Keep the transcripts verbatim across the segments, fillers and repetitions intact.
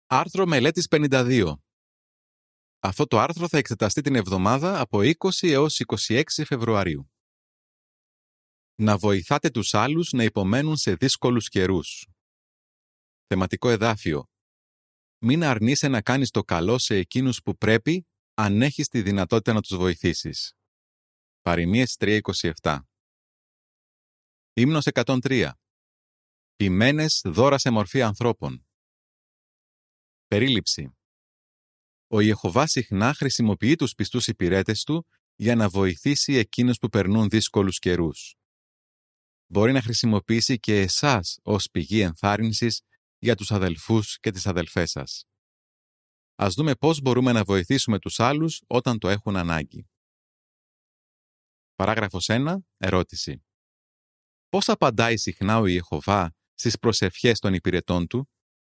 Άρθρο μελέτης πενήντα δύο. Αυτό το άρθρο θα εξεταστεί την εβδομάδα από είκοσι έως είκοσι έξι Φεβρουαρίου. Να βοηθάτε τους άλλους να υπομένουν σε δύσκολους καιρούς. Θεματικό εδάφιο. Μην αρνείσαι να κάνεις το καλό σε εκείνους που πρέπει, αν έχεις τη δυνατότητα να τους βοηθήσεις. Παροιμίες τρία είκοσι επτά. Ύμνος εκατόν τρία. Ποιμένες δώρα σε μορφή ανθρώπων. Περίληψη. Ο Ιεχωβά συχνά χρησιμοποιεί τους πιστούς υπηρέτες του για να βοηθήσει εκείνους που περνούν δύσκολους καιρούς. Μπορεί να χρησιμοποιήσει και εσάς ως πηγή ενθάρρυνσης για τους αδελφούς και τις αδελφές σας. Ας δούμε πώς μπορούμε να βοηθήσουμε τους άλλους όταν το έχουν ανάγκη. Παράγραφος ένα. Ερώτηση. Πώς απαντάει συχνά ο Ιεχωβά στις προσευχές των υπηρετών του?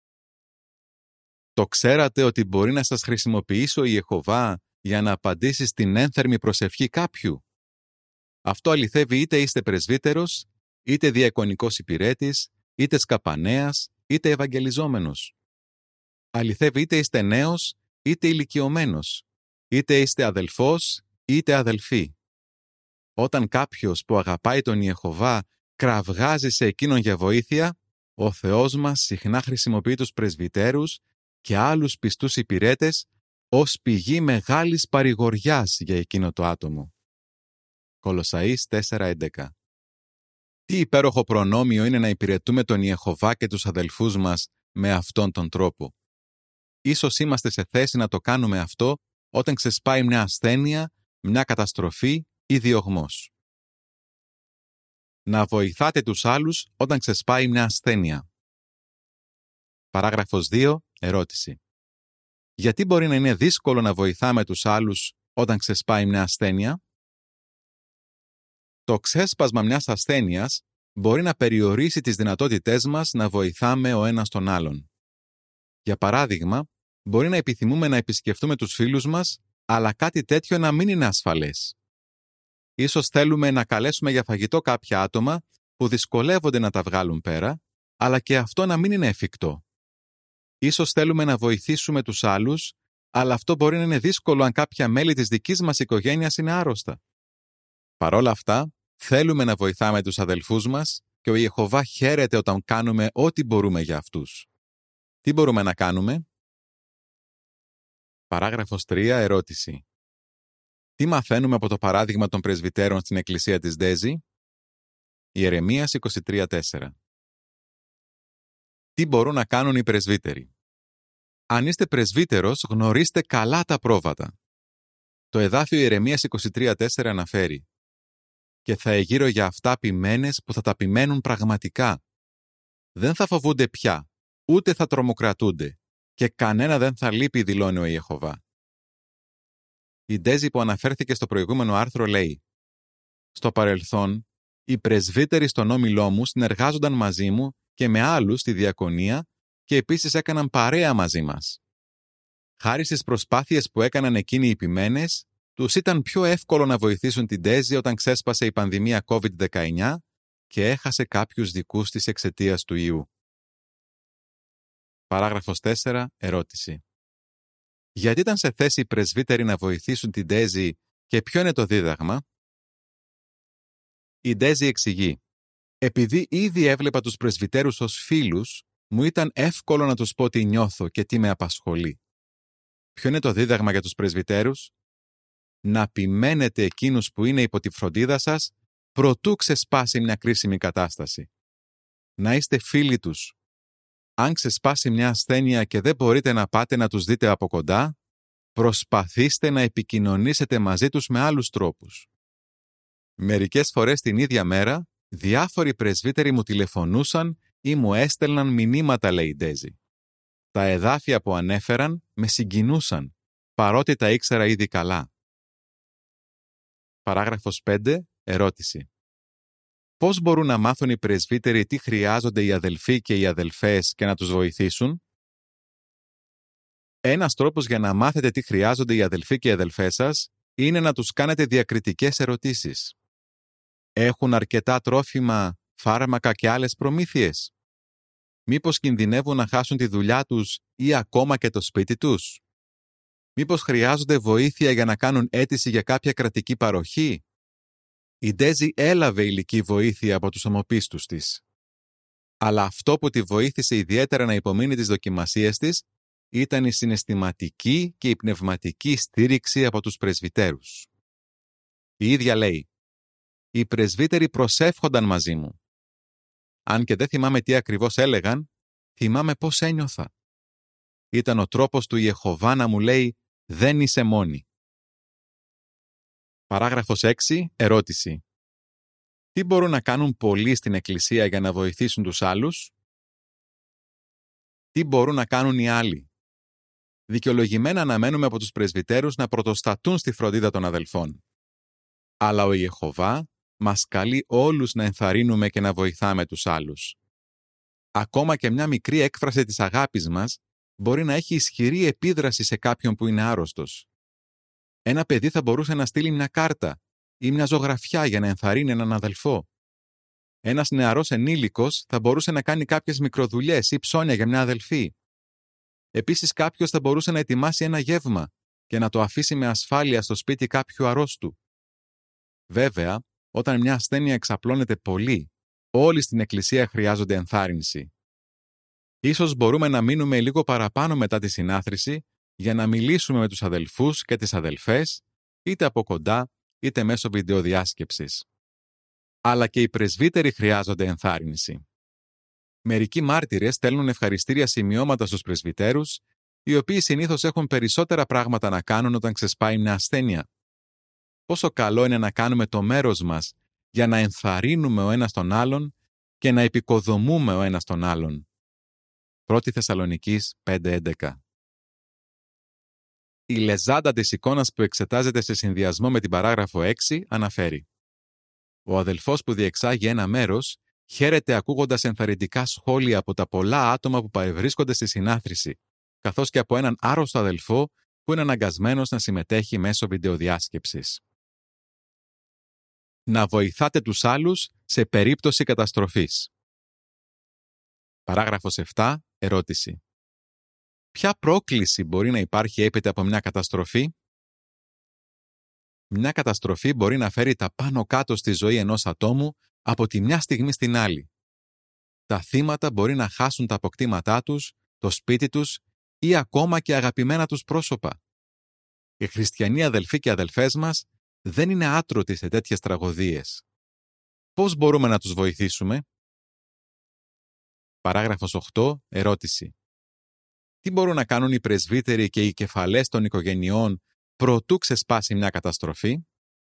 Το ξέρατε ότι μπορεί να σας χρησιμοποιήσει ο Ιεχωβά για να απαντήσει στην ένθερμη προσευχή κάποιου? Αυτό αληθεύει είτε είστε πρεσβύτερος, είτε διακονικός υπηρέτης, είτε σκαπανέας, είτε ευαγγελιζόμενος. Αληθεύει είτε είστε νέος, είτε ηλικιωμένος, είτε είστε αδελφός, είτε αδελφή. Όταν κάποιος που αγαπάει τον Ιεχωβά κραυγάζει σε εκείνον για βοήθεια, ο Θεός μας συχνά χρησιμοποιεί τους πρεσβυτέρους και άλλους πιστούς υπηρέτες ως πηγή μεγάλης παρηγοριάς για εκείνο το άτομο. Κολοσσαείς τέσσερα έντεκα. Τι υπέροχο προνόμιο είναι να υπηρετούμε τον Ιεχωβά και τους αδελφούς μας με αυτόν τον τρόπο. Ίσως είμαστε σε θέση να το κάνουμε αυτό όταν ξεσπάει μια ασθένεια, μια καταστροφή ή διωγμός. Να βοηθάτε τους άλλους όταν ξεσπάει μια ασθένεια. Παράγραφος δύο. Ερώτηση. Γιατί μπορεί να είναι δύσκολο να βοηθάμε τους άλλους όταν ξεσπάει μια ασθένεια? Το ξέσπασμα μιας ασθένειας μπορεί να περιορίσει τις δυνατότητές μας να βοηθάμε ο ένας τον άλλον. Για παράδειγμα, μπορεί να επιθυμούμε να επισκεφτούμε τους φίλους μας, αλλά κάτι τέτοιο να μην είναι ασφαλές. Ίσως θέλουμε να καλέσουμε για φαγητό κάποια άτομα που δυσκολεύονται να τα βγάλουν πέρα, αλλά και αυτό να μην είναι εφικτό. Ίσως θέλουμε να βοηθήσουμε τους άλλους, αλλά αυτό μπορεί να είναι δύσκολο αν κάποια μέλη της δικής μας οικογένειας είναι άρρωστα. Παρ' όλα αυτά, θέλουμε να βοηθάμε τους αδελφούς μας και ο Ιεχωβά χαίρεται όταν κάνουμε ό,τι μπορούμε για αυτούς. Τι μπορούμε να κάνουμε? Παράγραφος τρία. Ερώτηση. Τι μαθαίνουμε από το παράδειγμα των πρεσβυτέρων στην εκκλησία της Ντέζη? Ιερεμίας είκοσι τρία τέσσερα. Τι μπορούν να κάνουν οι πρεσβύτεροι? Αν είστε πρεσβύτερος, γνωρίστε καλά τα πρόβατα. Το εδάφιο Ιερεμίας είκοσι τρία τέσσερα αναφέρει «Και θα εγείρω για αυτά ποιμένες που θα τα ποιμένουν πραγματικά. Δεν θα φοβούνται πια, ούτε θα τρομοκρατούνται, και κανένα δεν θα λείπει», δηλώνει ο Ιεχωβά. Η Ντέζη που αναφέρθηκε στο προηγούμενο άρθρο λέει «Στο παρελθόν, οι πρεσβύτεροι στον όμιλό μου συνεργάζονταν μαζί μου και με άλλους στη διακονία και επίσης έκαναν παρέα μαζί μας. Χάρη στις προσπάθειες που έκαναν εκείνοι οι ποιμένες, τους ήταν πιο εύκολο να βοηθήσουν την Ντέζη όταν ξέσπασε η πανδημία κόβιντ δεκαεννιά και έχασε κάποιους δικούς της εξαιτίας του ιού». Παράγραφος τέσσερα. Ερώτηση. Γιατί ήταν σε θέση οι πρεσβύτεροι να βοηθήσουν την Ντέζη και ποιο είναι το δίδαγμα? Η Ντέζη εξηγεί «Επειδή ήδη έβλεπα τους πρεσβυτέρους ως φίλους, μου ήταν εύκολο να τους πω τι νιώθω και τι με απασχολεί». Ποιο είναι το δίδαγμα για τους πρεσβυτέρους? Να ποιμένετε εκείνους που είναι υπό τη φροντίδα σας προτού ξεσπάσει μια κρίσιμη κατάσταση. Να είστε φίλοι τους. Αν ξεσπάσει μια ασθένεια και δεν μπορείτε να πάτε να τους δείτε από κοντά, προσπαθήστε να επικοινωνήσετε μαζί τους με άλλους τρόπους. Μερικές φορές την ίδια μέρα, διάφοροι πρεσβύτεροι μου τηλεφωνούσαν ή μου έστελναν μηνύματα, λέει η Ντέζη. Τα εδάφια που ανέφεραν με συγκινούσαν, παρότι τα ήξερα ήδη καλά. Παράγραφος πέντε. Ερώτηση. Πώς μπορούν να μάθουν οι πρεσβύτεροι τι χρειάζονται οι αδελφοί και οι αδελφές και να τους βοηθήσουν? Ένας τρόπος για να μάθετε τι χρειάζονται οι αδελφοί και οι αδελφές σας είναι να τους κάνετε διακριτικές ερωτήσεις. Έχουν αρκετά τρόφιμα, φάρμακα και άλλες προμήθειες? Μήπως κινδυνεύουν να χάσουν τη δουλειά τους ή ακόμα και το σπίτι τους? Μήπως χρειάζονται βοήθεια για να κάνουν αίτηση για κάποια κρατική παροχή? Η Ντέζι έλαβε υλική βοήθεια από τους ομοπίστους της. Αλλά αυτό που τη βοήθησε ιδιαίτερα να υπομείνει τις δοκιμασίες της ήταν η συναισθηματική και η πνευματική στήριξη από τους πρεσβυτέρους. Η ίδια λέει: «Οι πρεσβύτεροι προσεύχονταν μαζί μου. Αν και δεν θυμάμαι τι ακριβώς έλεγαν, θυμάμαι πώς ένιωθα. Ήταν ο τρόπος του Ιεχωβά να μου λέει «Δεν είσαι μόνη».». Παράγραφος έξι. Ερώτηση. Τι μπορούν να κάνουν πολλοί στην Εκκλησία για να βοηθήσουν τους άλλους? Τι μπορούν να κάνουν οι άλλοι? Δικαιολογημένα αναμένουμε από τους πρεσβυτέρους να πρωτοστατούν στη φροντίδα των αδελφών. Αλλά ο Ιεχωβά μας καλεί όλους να ενθαρρύνουμε και να βοηθάμε τους άλλους. Ακόμα και μια μικρή έκφραση της αγάπης μας μπορεί να έχει ισχυρή επίδραση σε κάποιον που είναι άρρωστος. Ένα παιδί θα μπορούσε να στείλει μια κάρτα ή μια ζωγραφιά για να ενθαρρύνει έναν αδελφό. Ένας νεαρός ενήλικος θα μπορούσε να κάνει κάποιες μικροδουλειές ή ψώνια για μια αδελφή. Επίσης, κάποιος θα μπορούσε να ετοιμάσει ένα γεύμα και να το αφήσει με ασφάλεια στο σπίτι κάποιου αρρώστου. Βέβαια, όταν μια ασθένεια εξαπλώνεται πολύ, όλοι στην Εκκλησία χρειάζονται ενθάρρυνση. Ίσως μπορούμε να μείνουμε λίγο παραπάνω μετά τη συνάθρηση για να μιλήσουμε με τους αδελφούς και τις αδελφές, είτε από κοντά, είτε μέσω βιντεοδιάσκεψης. Αλλά και οι πρεσβύτεροι χρειάζονται ενθάρρυνση. Μερικοί μάρτυρες στέλνουν ευχαριστήρια σημειώματα στους πρεσβυτέρους, οι οποίοι συνήθως έχουν περισσότερα πράγματα να κάνουν όταν ξεσπάει μια ασθένεια. Πόσο καλό είναι να κάνουμε το μέρος μας για να ενθαρρύνουμε ο ένας τον άλλον και να επικοδομούμε ο ένας τον άλλον. πρώτη Θεσσαλονικείς πέντε έντεκα. Η λεζάντα της εικόνας που εξετάζεται σε συνδυασμό με την παράγραφο έξι αναφέρει: ο αδελφός που διεξάγει ένα μέρος χαίρεται ακούγοντας ενθαρρυντικά σχόλια από τα πολλά άτομα που παρευρίσκονται στη συνάθρηση, καθώς και από έναν άρρωστο αδελφό που είναι αναγκασμένος να συμμετέχει μέσω βιντεοδιάσκεψης. Να βοηθάτε τους άλλους σε περίπτωση καταστροφής. Παράγραφος επτά. Ερώτηση. Ποια πρόκληση μπορεί να υπάρχει έπειτα από μια καταστροφή? Μια καταστροφή μπορεί να φέρει τα πάνω κάτω στη ζωή ενός ατόμου από τη μια στιγμή στην άλλη. Τα θύματα μπορεί να χάσουν τα αποκτήματά τους, το σπίτι τους ή ακόμα και αγαπημένα τους πρόσωπα. Οι χριστιανοί αδελφοί και αδελφές μας δεν είναι άτρωτοι σε τέτοιες τραγωδίες. Πώς μπορούμε να τους βοηθήσουμε? Παράγραφος οκτώ. Ερώτηση. Τι μπορούν να κάνουν οι πρεσβύτεροι και οι κεφαλές των οικογενειών προτού ξεσπάσει μια καταστροφή?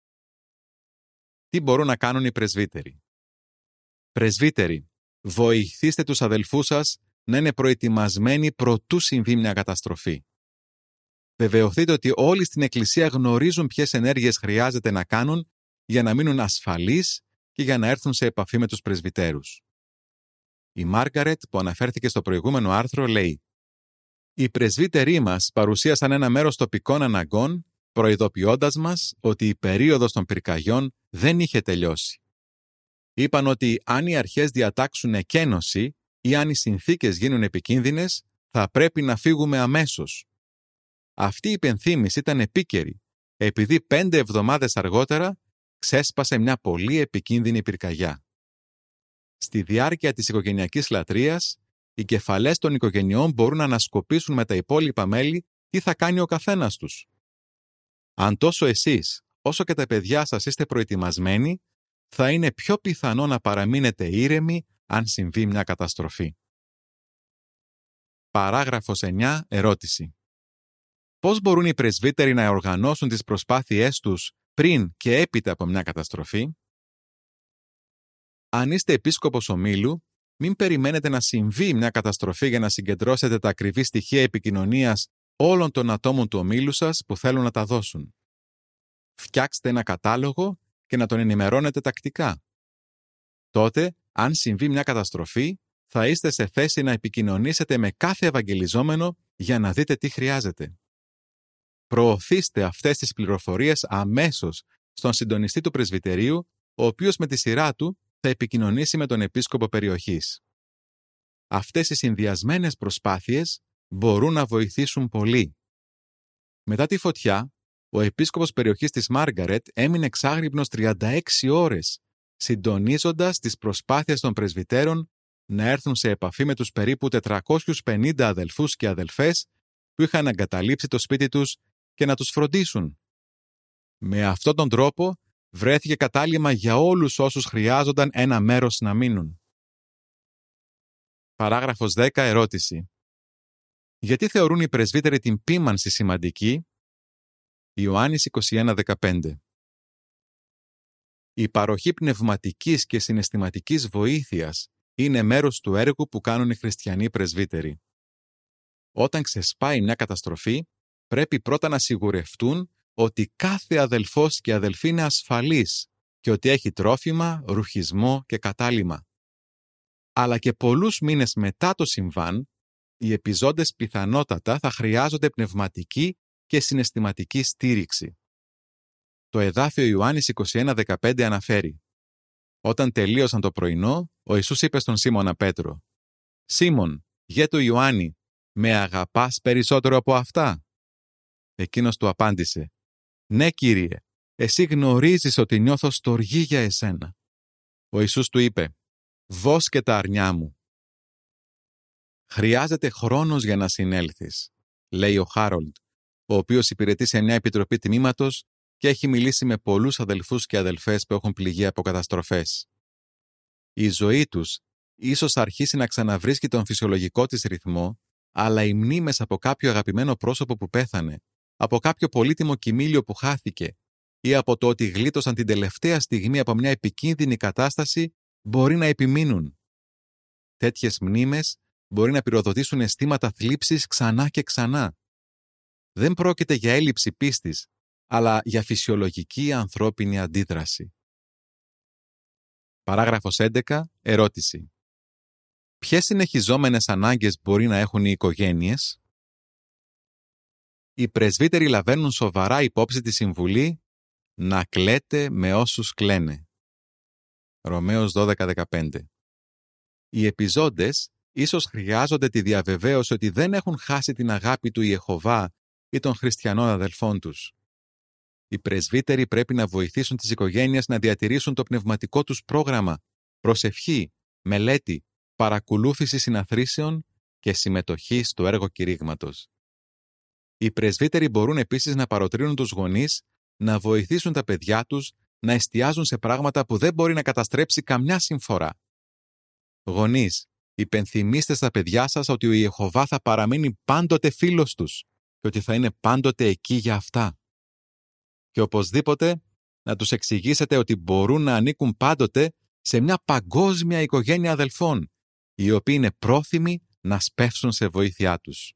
Τι μπορούν να κάνουν οι πρεσβύτεροι? Πρεσβύτεροι, βοηθήστε τους αδελφούς σας να είναι προετοιμασμένοι προτού συμβεί μια καταστροφή. Βεβαιωθείτε ότι όλοι στην Εκκλησία γνωρίζουν ποιες ενέργειες χρειάζεται να κάνουν για να μείνουν ασφαλείς και για να έρθουν σε επαφή με τους πρεσβυτέρους. Η Μάργαρετ, που αναφέρθηκε στο προηγούμενο άρθρο, λέει: οι πρεσβύτεροι μας παρουσίασαν ένα μέρος τοπικών αναγκών, προειδοποιώντας μας ότι η περίοδος των πυρκαγιών δεν είχε τελειώσει. Είπαν ότι αν οι αρχές διατάξουν εκένωση ή αν οι συνθήκες γίνουν επικίνδυνες, θα πρέπει να φύγουμε αμέσως. Αυτή η υπενθύμηση ήταν επίκαιρη, επειδή πέντε εβδομάδες αργότερα ξέσπασε μια πολύ επικίνδυνη πυρκαγιά. Στη διάρκεια της οικογενειακής λατρείας, οι κεφαλές των οικογενειών μπορούν να ανασκοπήσουν με τα υπόλοιπα μέλη τι θα κάνει ο καθένας τους. Αν τόσο εσείς, όσο και τα παιδιά σας είστε προετοιμασμένοι, θα είναι πιο πιθανό να παραμείνετε ήρεμοι αν συμβεί μια καταστροφή. Παράγραφος εννιά. Ερώτηση. Πώς μπορούν οι πρεσβύτεροι να οργανώσουν τις προσπάθειές τους πριν και έπειτα από μια καταστροφή? Αν είστε επίσκοπος ομίλου, μην περιμένετε να συμβεί μια καταστροφή για να συγκεντρώσετε τα ακριβή στοιχεία επικοινωνίας όλων των ατόμων του ομίλου σας που θέλουν να τα δώσουν. Φτιάξτε ένα κατάλογο και να τον ενημερώνετε τακτικά. Τότε, αν συμβεί μια καταστροφή, θα είστε σε θέση να επικοινωνήσετε με κάθε ευαγγελιζόμενο για να δείτε τι χρειάζεται. Προωθήστε αυτές τις πληροφορίες αμέσως στον συντονιστή του πρεσβυτερίου, ο οποίος με τη σειρά του θα επικοινωνήσει με τον επίσκοπο περιοχής. Αυτές οι συνδυασμένες προσπάθειες μπορούν να βοηθήσουν πολύ. Μετά τη φωτιά, ο επίσκοπος περιοχής της Μάργαρετ έμεινε εξάγρυπνος τριάντα έξι ώρες, συντονίζοντας τις προσπάθειες των πρεσβυτέρων να έρθουν σε επαφή με τους περίπου τετρακόσιους πενήντα αδελφούς και αδελφές που είχαν εγκαταλείψει το σπίτι τους και να τους φροντίσουν. Με αυτόν τον τρόπο βρέθηκε κατάλημα για όλους όσους χρειάζονταν ένα μέρος να μείνουν. Παράγραφος δέκα. Ερώτηση. Γιατί θεωρούν οι πρεσβύτεροι την ποίμανση σημαντική? Ιωάννης είκοσι ένα δεκαπέντε. Η παροχή πνευματικής και συναισθηματικής βοήθειας είναι μέρος του έργου που κάνουν οι χριστιανοί πρεσβύτεροι. Όταν ξεσπάει μια καταστροφή, πρέπει πρώτα να σιγουρευτούν ότι κάθε αδελφός και αδελφή είναι ασφαλής και ότι έχει τρόφιμα, ρουχισμό και κατάλημα. Αλλά και πολλούς μήνες μετά το συμβάν, οι επιζώντες πιθανότατα θα χρειάζονται πνευματική και συναισθηματική στήριξη. Το εδάφιο Ιωάννης είκοσι ένα δεκαπέντε αναφέρει: Όταν τελείωσαν το πρωινό, ο Ιησούς είπε στον Σίμωνα Πέτρο: «Σίμων, γέ του Ιωάννη, με αγαπάς περισσότερο από αυτά?» Εκείνος του απάντησε: «Ναι, Κύριε, εσύ γνωρίζεις ότι νιώθω στοργή για εσένα». Ο Ιησούς του είπε: «Βόσκε τα αρνιά μου». «Χρειάζεται χρόνος για να συνέλθεις», λέει ο Χάρολντ, ο οποίος υπηρετεί σε μια επιτροπή τμήματος και έχει μιλήσει με πολλούς αδελφούς και αδελφές που έχουν πληγεί από καταστροφές. Η ζωή τους ίσως αρχίσει να ξαναβρίσκει τον φυσιολογικό της ρυθμό, αλλά οι μνήμες από κάποιο αγαπημένο πρόσωπο που πέθανε, από κάποιο πολύτιμο κοιμήλιο που χάθηκε ή από το ότι γλίτωσαν την τελευταία στιγμή από μια επικίνδυνη κατάσταση μπορεί να επιμείνουν. Τέτοιες μνήμες μπορεί να πυροδοτήσουν αισθήματα θλίψης ξανά και ξανά. Δεν πρόκειται για έλλειψη πίστης, αλλά για φυσιολογική ανθρώπινη αντίδραση. Παράγραφος έντεκα. Ερώτηση. Ποιες συνεχιζόμενες ανάγκες μπορεί να έχουν οι οικογένειες? Οι πρεσβύτεροι λαβαίνουν σοβαρά υπόψη τη συμβουλή να κλαίτε με όσους κλαίνε. Ρωμαίος δώδεκα δεκαπέντε. Οι επιζώντες ίσως χρειάζονται τη διαβεβαίωση ότι δεν έχουν χάσει την αγάπη του Ιεχωβά ή των χριστιανών αδελφών τους. Οι πρεσβύτεροι πρέπει να βοηθήσουν τις οικογένειες να διατηρήσουν το πνευματικό τους πρόγραμμα, προσευχή, μελέτη, παρακολούθηση συναθρήσεων και συμμετοχή στο έργο κηρύγματος. Οι πρεσβύτεροι μπορούν επίσης να παροτρύνουν τους γονείς να βοηθήσουν τα παιδιά τους να εστιάζουν σε πράγματα που δεν μπορεί να καταστρέψει καμιά συμφορά. Γονείς, υπενθυμίστε στα παιδιά σας ότι ο Ιεχωβά θα παραμείνει πάντοτε φίλος τους και ότι θα είναι πάντοτε εκεί για αυτά. Και οπωσδήποτε να τους εξηγήσετε ότι μπορούν να ανήκουν πάντοτε σε μια παγκόσμια οικογένεια αδελφών, οι οποίοι είναι πρόθυμοι να σπεύσουν σε βοήθειά τους.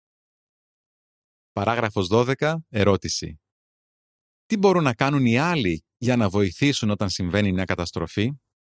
Παράγραφος δώδεκα. Ερώτηση. Τι μπορούν να κάνουν οι άλλοι για να βοηθήσουν όταν συμβαίνει μια καταστροφή?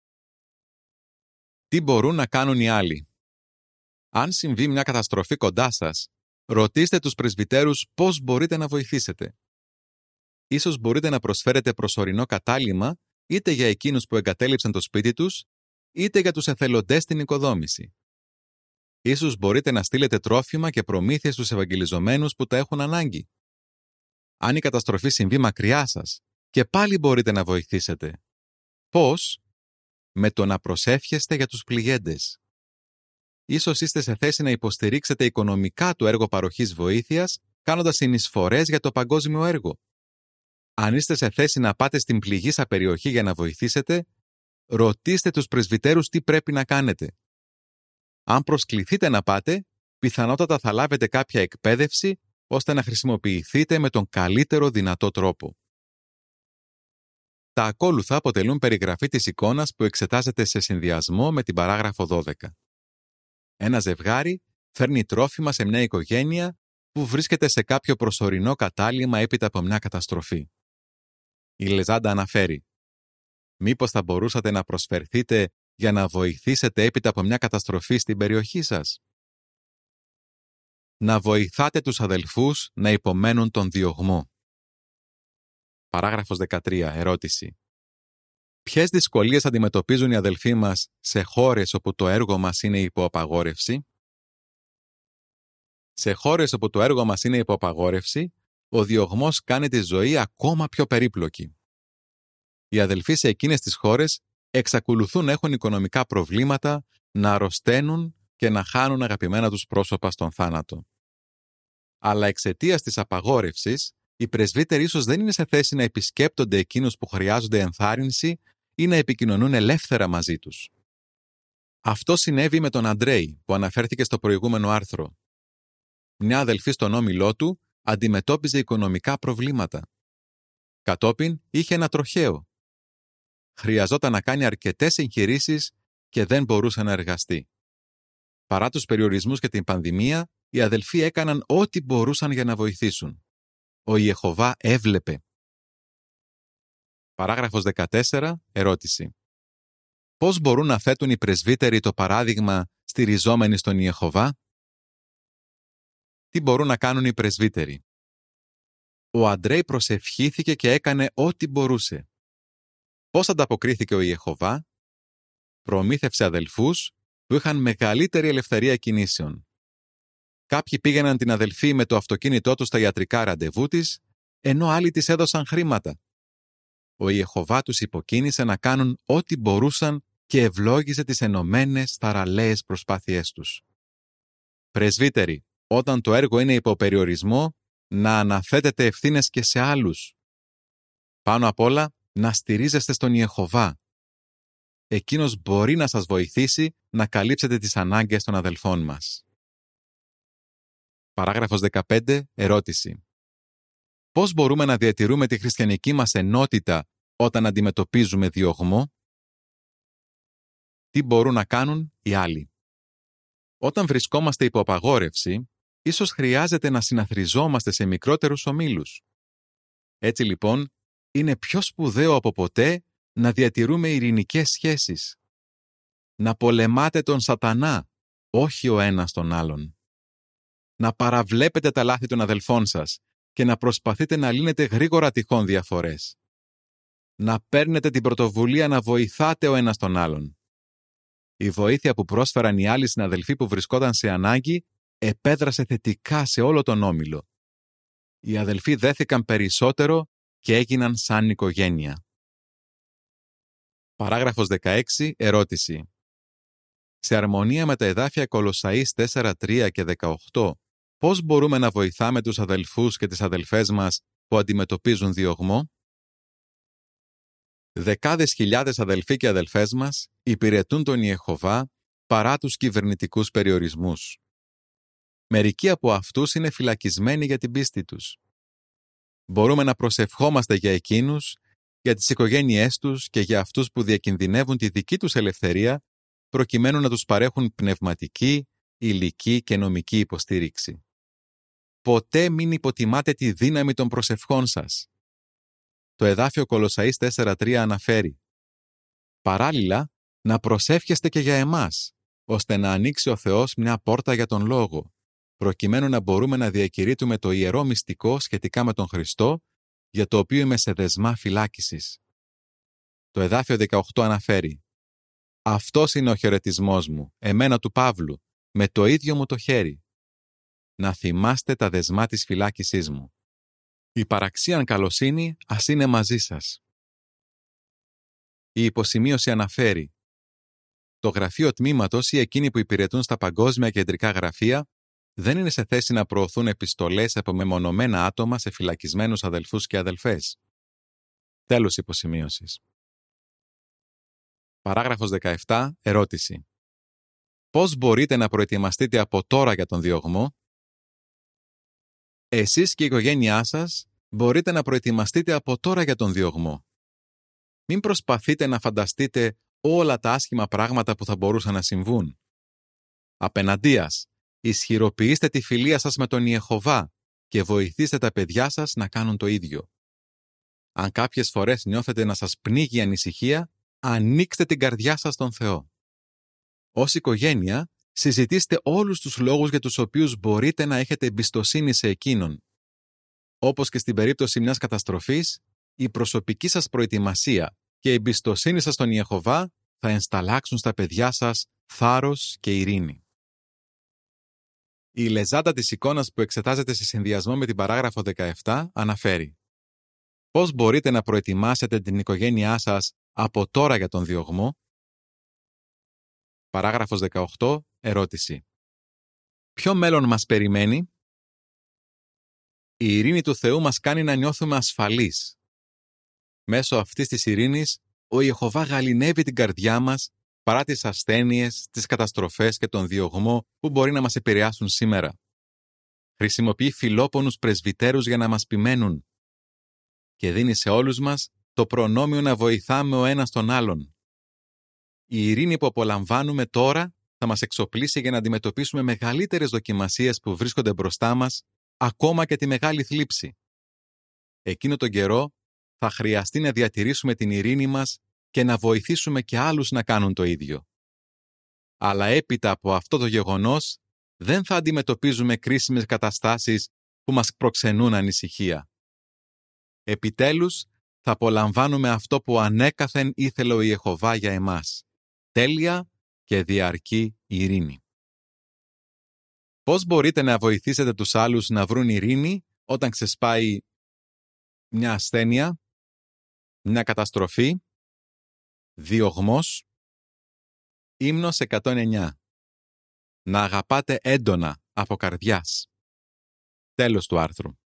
Τι μπορούν να κάνουν οι άλλοι? Αν συμβεί μια καταστροφή κοντά σας, ρωτήστε τους πρεσβυτέρους πώς μπορείτε να βοηθήσετε. Ίσως μπορείτε να προσφέρετε προσωρινό κατάλημα είτε για εκείνους που εγκατέλειψαν το σπίτι τους, είτε για τους εθελοντές στην οικοδόμηση. Ίσως μπορείτε να στείλετε τρόφιμα και προμήθειες στους ευαγγελιζομένους που τα έχουν ανάγκη. Αν η καταστροφή συμβεί μακριά σας, και πάλι μπορείτε να βοηθήσετε. Πώς? Με το να προσεύχεστε για τους πληγέντες. Ίσως είστε σε θέση να υποστηρίξετε οικονομικά το έργο παροχής βοήθειας, κάνοντας συνεισφορές για το παγκόσμιο έργο. Αν είστε σε θέση να πάτε στην πληγήσα περιοχή για να βοηθήσετε, ρωτήστε τους πρεσβυτέρους τι πρέπει να κάνετε. Αν προσκληθείτε να πάτε, πιθανότατα θα λάβετε κάποια εκπαίδευση ώστε να χρησιμοποιηθείτε με τον καλύτερο δυνατό τρόπο. Τα ακόλουθα αποτελούν περιγραφή της εικόνας που εξετάζεται σε συνδυασμό με την παράγραφο δώδεκα. Ένα ζευγάρι φέρνει τρόφιμα σε μια οικογένεια που βρίσκεται σε κάποιο προσωρινό κατάλημα έπειτα από μια καταστροφή. Η Λεζάντα αναφέρει: «Μήπως θα μπορούσατε να προσφερθείτε για να βοηθήσετε έπειτα από μια καταστροφή στην περιοχή σας?» Να βοηθάτε τους αδελφούς να υπομένουν τον διωγμό. Παράγραφος δεκατρία. Ερώτηση. Ποιες δυσκολίες αντιμετωπίζουν οι αδελφοί μας σε χώρες όπου το έργο μας είναι υπό απαγόρευση? Σε χώρες όπου το έργο μας είναι υπό απαγόρευση, ο διωγμός κάνει τη ζωή ακόμα πιο περίπλοκη. Οι αδελφοί σε εκείνες τις χώρες εξακολουθούν να έχουν οικονομικά προβλήματα, να αρρωσταίνουν και να χάνουν αγαπημένα τους πρόσωπα στον θάνατο. Αλλά εξαιτίας της απαγόρευσης, οι πρεσβύτεροι ίσως δεν είναι σε θέση να επισκέπτονται εκείνους που χρειάζονται ενθάρρυνση ή να επικοινωνούν ελεύθερα μαζί τους. Αυτό συνέβη με τον Αντρέη, που αναφέρθηκε στο προηγούμενο άρθρο. Μια αδελφή στον όμιλό του αντιμετώπιζε οικονομικά προβλήματα. Κατόπιν είχε ένα τροχαίο. Χρειαζόταν να κάνει αρκετές εγχειρήσεις και δεν μπορούσε να εργαστεί. Παρά τους περιορισμούς και την πανδημία, οι αδελφοί έκαναν ό,τι μπορούσαν για να βοηθήσουν. Ο Ιεχωβά έβλεπε. Παράγραφος δεκατέσσερα. Ερώτηση. Πώς μπορούν να θέτουν οι πρεσβύτεροι το παράδειγμα στηριζόμενοι στον Ιεχωβά? Τι μπορούν να κάνουν οι πρεσβύτεροι? Ο Αντρέη προσευχήθηκε και έκανε ό,τι μπορούσε. Πώς ανταποκρίθηκε ο Ιεχωβά? Προμήθευσε αδελφούς που είχαν μεγαλύτερη ελευθερία κινήσεων. Κάποιοι πήγαιναν την αδελφή με το αυτοκίνητό τους στα ιατρικά ραντεβού της, ενώ άλλοι της έδωσαν χρήματα. Ο Ιεχωβά τους υποκίνησε να κάνουν ό,τι μπορούσαν και ευλόγησε τις ενωμένες θαραλέες προσπάθειές τους. Πρεσβύτεροι, όταν το έργο είναι υπό περιορισμό, να αναθέτετε ευθύνες και σε άλλους. Πάνω απ' όλα, να στηρίζεστε στον Ιεχωβά. Εκείνος μπορεί να σας βοηθήσει να καλύψετε τις ανάγκες των αδελφών μας. Παράγραφος δεκαπέντε. Ερώτηση. Πώς μπορούμε να διατηρούμε τη χριστιανική μας ενότητα όταν αντιμετωπίζουμε διωγμό? Τι μπορούν να κάνουν οι άλλοι? Όταν βρισκόμαστε υπό απαγόρευση, ίσως χρειάζεται να συναθριζόμαστε σε μικρότερους ομίλους. Έτσι λοιπόν, είναι πιο σπουδαίο από ποτέ να διατηρούμε ειρηνικές σχέσεις. Να πολεμάτε τον σατανά, όχι ο ένας τον άλλον. Να παραβλέπετε τα λάθη των αδελφών σας και να προσπαθείτε να λύνετε γρήγορα τυχόν διαφορές. Να παίρνετε την πρωτοβουλία να βοηθάτε ο ένας τον άλλον. Η βοήθεια που πρόσφεραν οι άλλοι συναδελφοί που βρισκόταν σε ανάγκη επέδρασε θετικά σε όλο τον όμιλο. Οι αδελφοί δέθηκαν περισσότερο και έγιναν σαν οικογένεια. Παράγραφος δεκαέξι. Ερώτηση. Σε αρμονία με τα εδάφια Κολοσσαείς τέσσερα τρία και δεκαοκτώ, πώς μπορούμε να βοηθάμε τους αδελφούς και τις αδελφές μας που αντιμετωπίζουν διωγμό? Δεκάδες χιλιάδες αδελφοί και αδελφές μας υπηρετούν τον Ιεχωβά παρά τους κυβερνητικούς περιορισμούς. Μερικοί από αυτούς είναι φυλακισμένοι για την πίστη τους. Μπορούμε να προσευχόμαστε για εκείνους, για τις οικογένειές τους και για αυτούς που διακινδυνεύουν τη δική τους ελευθερία, προκειμένου να τους παρέχουν πνευματική, υλική και νομική υποστήριξη. Ποτέ μην υποτιμάτε τη δύναμη των προσευχών σας. Το εδάφιο Κολοσσαείς τέσσερα τρία αναφέρει «Παράλληλα, να προσεύχεστε και για εμάς, ώστε να ανοίξει ο Θεός μια πόρτα για τον Λόγο, προκειμένου να μπορούμε να διακηρύττουμε το ιερό μυστικό σχετικά με τον Χριστό, για το οποίο είμαι σε δεσμά φυλάκισης». Το εδάφιο δεκαοκτώ αναφέρει «Αυτός είναι ο χαιρετισμός μου, εμένα του Παύλου, με το ίδιο μου το χέρι. Να θυμάστε τα δεσμά της φυλάκισής μου. Η παραξίαν καλοσύνη ας είναι μαζί σας». Η υποσημείωση αναφέρει «Το γραφείο τμήματος ή εκείνοι που υπηρετούν στα παγκόσμια κεντρικά γραφεία δεν είναι σε θέση να προωθούν επιστολές από μεμονωμένα άτομα σε φυλακισμένους αδελφούς και αδελφές». Τέλος υποσημείωσης. Παράγραφος δεκαεπτά. Ερώτηση. Πώς μπορείτε να προετοιμαστείτε από τώρα για τον διωγμό? Εσείς και η οικογένειά σας μπορείτε να προετοιμαστείτε από τώρα για τον διωγμό. Μην προσπαθείτε να φανταστείτε όλα τα άσχημα πράγματα που θα μπορούσαν να συμβούν. Απέναντίας, ισχυροποιήστε τη φιλία σας με τον Ιεχωβά και βοηθήστε τα παιδιά σας να κάνουν το ίδιο. Αν κάποιες φορές νιώθετε να σας πνίγει η ανησυχία, ανοίξτε την καρδιά σας στον Θεό. Ως οικογένεια, συζητήστε όλους τους λόγους για τους οποίους μπορείτε να έχετε εμπιστοσύνη σε Εκείνον. Όπως και στην περίπτωση μιας καταστροφής, η προσωπική σας προετοιμασία και η εμπιστοσύνη σας στον Ιεχωβά θα ενσταλλάξουν στα παιδιά σας θάρρος και ειρήνη. Η λεζάντα της εικόνας που εξετάζεται σε συνδυασμό με την παράγραφο δεκαεπτά αναφέρει πώς μπορείτε να προετοιμάσετε την οικογένειά σας από τώρα για τον διωγμό. Παράγραφος δεκαοκτώ, ερώτηση. Ποιο μέλλον μας περιμένει? Η ειρήνη του Θεού μας κάνει να νιώθουμε ασφαλείς. Μέσω αυτής της ειρήνης, ο Ιεχωβά γαληνεύει την καρδιά μας παρά τις ασθένειες, τις καταστροφές και τον διωγμό που μπορεί να μας επηρεάσουν σήμερα. Χρησιμοποιεί φιλόπονους πρεσβυτέρους για να μας ποιμένουν και δίνει σε όλους μας το προνόμιο να βοηθάμε ο ένας τον άλλον. Η ειρήνη που απολαμβάνουμε τώρα θα μας εξοπλίσει για να αντιμετωπίσουμε μεγαλύτερες δοκιμασίες που βρίσκονται μπροστά μας, ακόμα και τη μεγάλη θλίψη. Εκείνο τον καιρό θα χρειαστεί να διατηρήσουμε την ειρήνη μας και να βοηθήσουμε και άλλους να κάνουν το ίδιο. Αλλά έπειτα από αυτό το γεγονός, δεν θα αντιμετωπίζουμε κρίσιμες καταστάσεις που μας προξενούν ανησυχία. Επιτέλους, θα απολαμβάνουμε αυτό που ανέκαθεν ήθελε ο Ιεχωβά για εμάς. Τέλεια και διαρκή ειρήνη. Πώς μπορείτε να βοηθήσετε τους άλλους να βρουν ειρήνη όταν ξεσπάει μια ασθένεια, μια καταστροφή, διωγμός? Ύμνος εκατόν εννιά. Να αγαπάτε έντονα από καρδιάς. Τέλος του άρθρου.